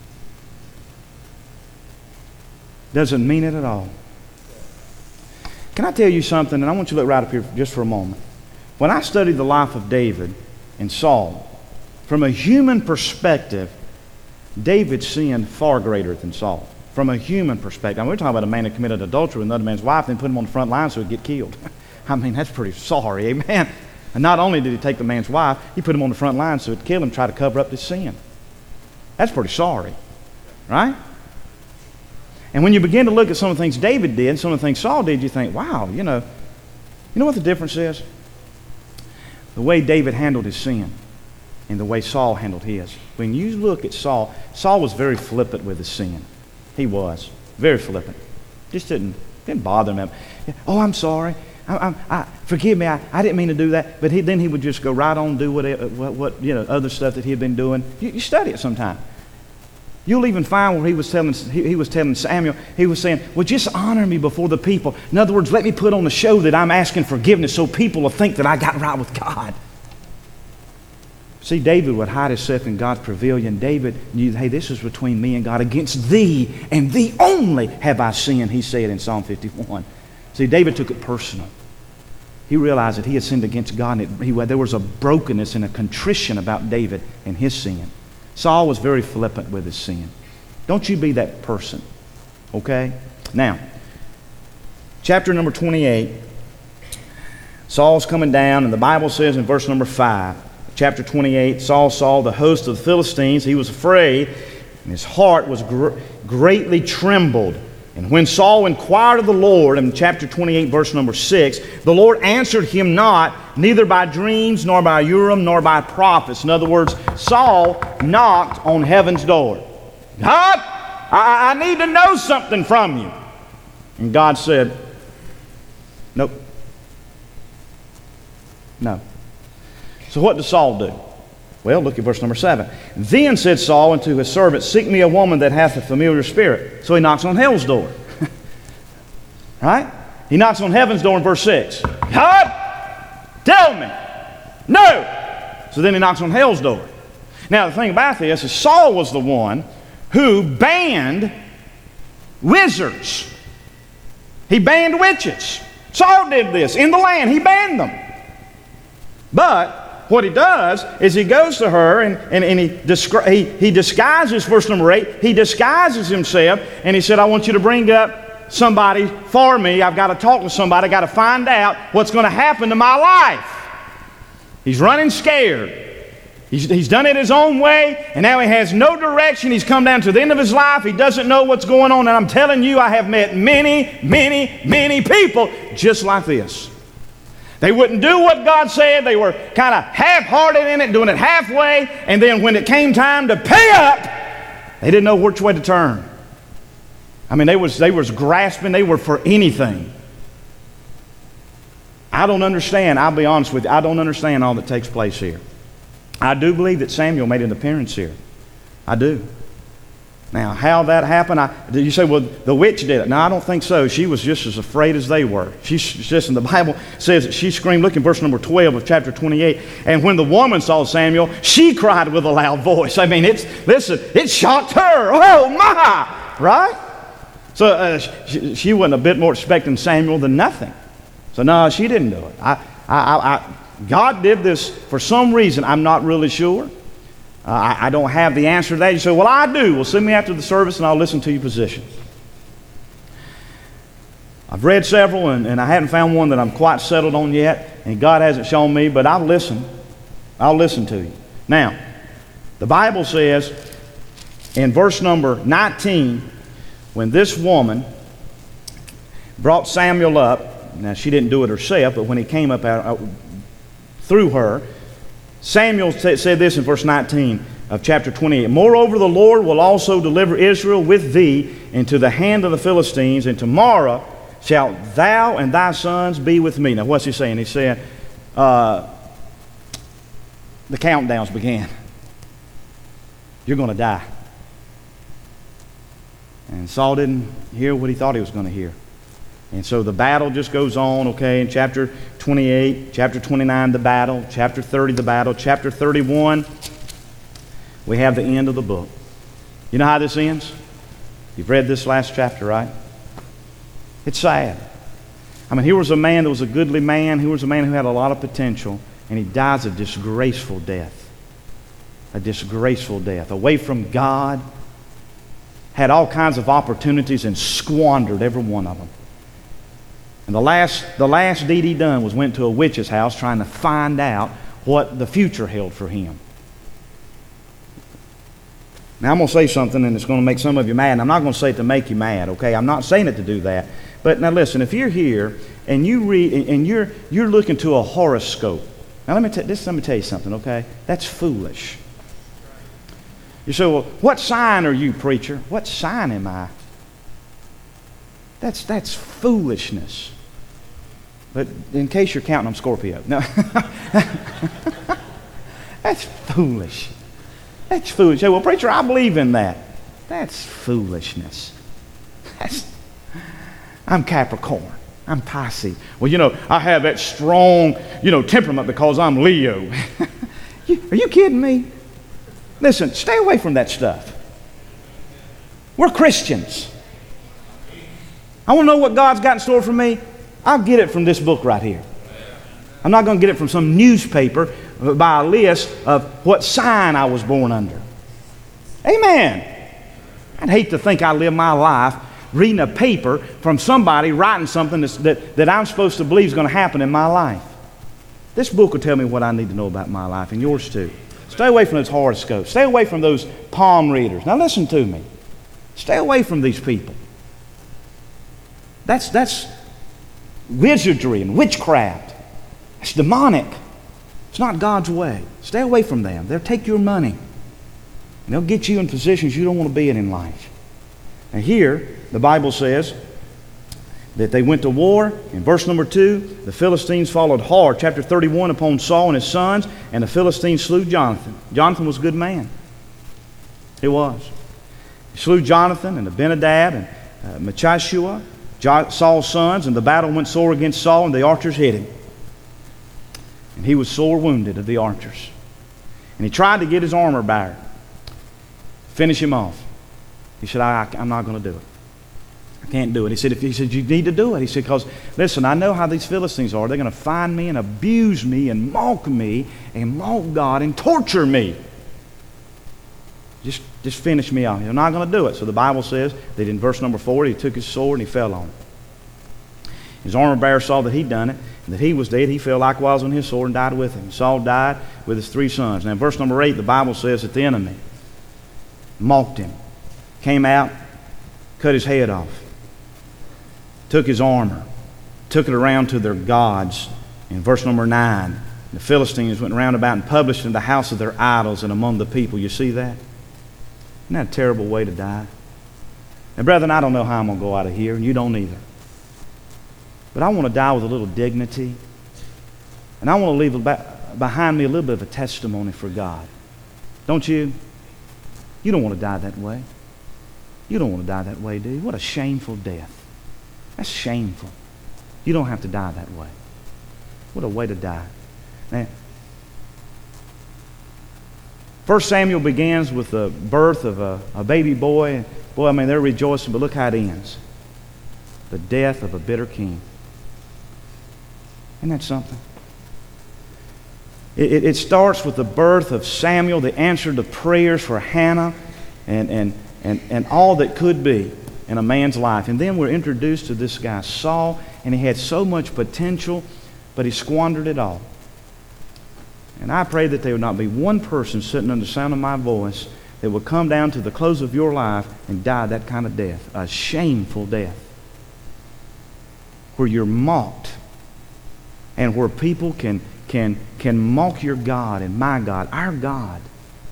B: Doesn't mean it at all. Can I tell you something? And I want you to look right up here just for a moment. When I studied the life of David and Saul, from a human perspective, David sinned far greater than Saul. From a human perspective. I mean, we're talking about a man who committed adultery with another man's wife and then put him on the front line so he'd get killed. I mean, that's pretty sorry, amen? And not only did he take the man's wife, he put him on the front line so he'd kill him, try to cover up his sin. That's pretty sorry, right? And when you begin to look at some of the things David did, some of the things Saul did, you think, wow, you know what the difference is? The way David handled his sin and the way Saul handled his. When you look at Saul was very flippant with his sin. He was. Very flippant. Just didn't bother him. Oh, I'm sorry. Forgive me. I didn't mean to do that. But then he would just go right on and do what other stuff that he had been doing. You study it sometime. You'll even find where he was telling Samuel, he was saying, well, just honor me before the people. In other words, let me put on the show that I'm asking forgiveness so people will think that I got right with God. See, David would hide himself in God's pavilion. David knew, hey, this is between me and God. Against thee and thee only have I sinned, he said in Psalm 51. See, David took it personal. He realized that he had sinned against God, and there was a brokenness and a contrition about David and his sin. Saul was very flippant with his sin. Don't you be that person, okay? Now, chapter number 28, Saul's coming down, and the Bible says in verse number 5, chapter 28, Saul saw the host of the Philistines. He was afraid, and his heart was greatly trembled. And when Saul inquired of the Lord, in chapter 28, verse number 6, the Lord answered him not, neither by dreams, nor by Urim, nor by prophets. In other words, Saul knocked on heaven's door. God, I need to know something from you. And God said, nope. No. So what does Saul do? Well, look at verse number 7. Then said Saul unto his servant, seek me a woman that hath a familiar spirit. So he knocks on hell's door. Right? He knocks on heaven's door in verse 6. God, tell me. No. So then he knocks on hell's door. Now the thing about this is Saul was the one who banned wizards. He banned witches. Saul did this in the land. He banned them. But what he does is he goes to her and he disguises, verse number 8, he disguises himself and he said, I want you to bring up somebody for me. I've got to talk to somebody. I've got to find out what's going to happen to my life. He's running scared. He's done it his own way, and now he has no direction. He's come down to the end of his life. He doesn't know what's going on. And I'm telling you, I have met many, many, many people just like this. They wouldn't do what God said. They were kind of half-hearted in it, doing it halfway. And then when it came time to pay up, they didn't know which way to turn. I mean, they was grasping. They were for anything. I don't understand. I'll be honest with you. I don't understand all that takes place here. I do believe that Samuel made an appearance here. I do. Now, how that happened, you say, well, the witch did it. No, I don't think so. She was just as afraid as they were. She's just, and the Bible says that she screamed, look in verse number 12 of chapter 28, and when the woman saw Samuel, she cried with a loud voice. I mean, it shocked her. Oh, my! Right? So she wasn't a bit more expecting Samuel than nothing. So, no, she didn't do it. God did this for some reason. I'm not really sure. I don't have the answer to that. You say, well, I do. Well, send me after the service and I'll listen to your position. I've read several and I haven't found one that I'm quite settled on yet. And God hasn't shown me, but I'll listen. I'll listen to you. Now, the Bible says in verse number 19, when this woman brought Samuel up, now she didn't do it herself, but when he came up through her, Samuel said this in verse 19 of chapter 28. Moreover, the Lord will also deliver Israel with thee into the hand of the Philistines, and tomorrow shalt thou and thy sons be with me. Now, what's he saying? He said, the countdowns began. You're going to die. And Saul didn't hear what he thought he was going to hear. And so the battle just goes on, okay, in chapter 28, chapter 29, the battle, chapter 30, the battle, chapter 31, we have the end of the book. You know how this ends? You've read this last chapter, right? It's sad. I mean, here was a man that was a goodly man. Here was a man who had a lot of potential, and he dies a disgraceful death. A disgraceful death. Away from God, had all kinds of opportunities and squandered every one of them. And the last deed he done was went to a witch's house trying to find out what the future held for him. Now I'm going to say something and it's going to make some of you mad. And I'm not going to say it to make you mad, okay? I'm not saying it to do that. But now listen, if you're here and you read and you're looking to a horoscope. Now let me tell you something, okay? That's foolish. You say, well, what sign are you, preacher? What sign am I? That's foolishness. But in case you're counting, I'm Scorpio. No. That's foolish. That's foolish. Well, preacher, I believe in that. That's foolishness. I'm Capricorn. I'm Pisces. Well, I have that strong, temperament because I'm Leo. Are you kidding me? Listen, stay away from that stuff. We're Christians. I want to know what God's got in store for me. I'll get it from this book right here. I'm not going to get it from some newspaper by a list of what sign I was born under. Amen. I'd hate to think I live my life reading a paper from somebody writing something that I'm supposed to believe is going to happen in my life. This book will tell me what I need to know about my life, and yours too. Stay away from those horoscopes. Stay away from those palm readers. Now listen to me. Stay away from these people. That's wizardry and witchcraft. It's demonic. It's not God's way. Stay away from them. They'll take your money. And they'll get you in positions you don't want to be in life. And here, the Bible says that they went to war. In verse number 2, the Philistines followed hard, chapter 31, upon Saul and his sons, and the Philistines slew Jonathan. Jonathan was a good man. He was. He slew Jonathan and Abinadab and Melchishua, Saul's sons, and the battle went sore against Saul, and the archers hit him. And he was sore wounded of the archers. And he tried to get his armor back, finish him off. He said, I'm not going to do it. I can't do it. He said, you need to do it. He said, because, listen, I know how these Philistines are. They're going to find me and abuse me and mock God and torture me. Just finish me off. You're not going to do it. So the Bible says that in verse number 4, he took his sword and he fell on it. His armor bearer saw that he'd done it, and that he was dead. He fell likewise on his sword and died with him. Saul died with his 3 sons. Now in verse number 8, the Bible says that the enemy mocked him, came out, cut his head off, took his armor, took it around to their gods. In verse number 9, the Philistines went round about and published in the house of their idols and among the people. You see that? Isn't that a terrible way to die? Now, brethren, I don't know how I'm going to go out of here, and you don't either. But I want to die with a little dignity, and I want to leave behind me a little bit of a testimony for God. Don't you? You don't want to die that way. You don't want to die that way, do you? What a shameful death. That's shameful. You don't have to die that way. What a way to die. Now, 1 Samuel begins with the birth of a baby boy. Boy, I mean, they're rejoicing, but look how it ends. The death of a bitter king. Isn't that something? It starts with the birth of Samuel, the answer to prayers for Hannah, and all that could be in a man's life. And then we're introduced to this guy, Saul, and he had so much potential, but he squandered it all. And I pray that there would not be one person sitting under the sound of my voice that would come down to the close of your life and die that kind of death, a shameful death, where you're mocked and where people can mock your God and my God, our God.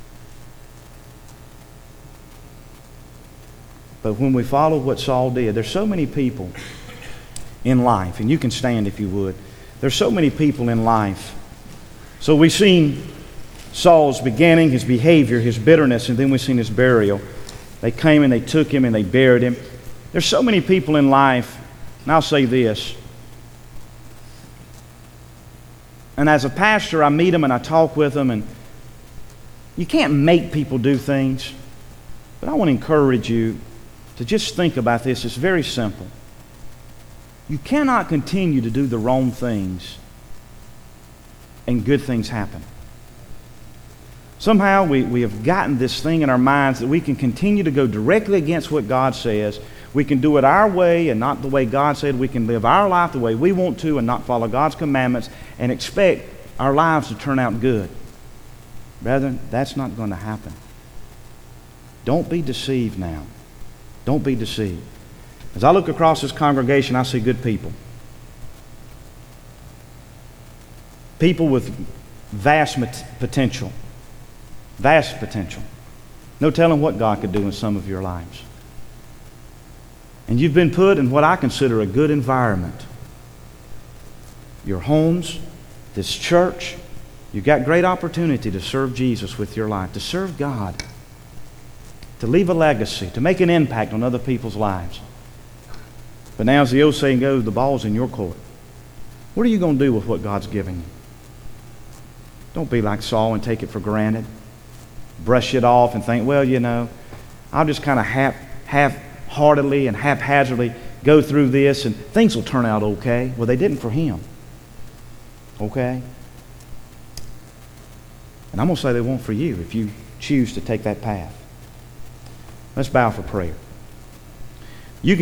B: But when we follow what Saul did, there's so many people in life, and you can stand if you would. There's so many people in life. So we've seen Saul's beginning, his behavior, his bitterness, and then we've seen his burial. They came and they took him and they buried him. There's so many people in life, and I'll say this. And as a pastor, I meet them and I talk with them, and you can't make people do things. But I want to encourage you to just think about this. It's very simple. You cannot continue to do the wrong things and good things happen. Somehow we have gotten this thing in our minds that we can continue to go directly against what God says. We can do it our way and not the way God said. We can live our life the way we want to and not follow God's commandments and expect our lives to turn out good. Brethren, that's not going to happen. Don't be deceived now. Don't be deceived. As I look across this congregation, I see good people. People with vast potential. Vast potential. No telling what God could do in some of your lives. And you've been put in what I consider a good environment. Your homes, this church, you've got great opportunity to serve Jesus with your life, to serve God, to leave a legacy, to make an impact on other people's lives. But now, as the old saying goes, the ball's in your court. What are you going to do with what God's giving you? Don't be like Saul and take it for granted. Brush it off and think, well, you know, I'll just kind of half-heartedly and haphazardly go through this and things will turn out okay. Well, they didn't for him. Okay? And I'm going to say they won't for you if you choose to take that path. Let's bow for prayer.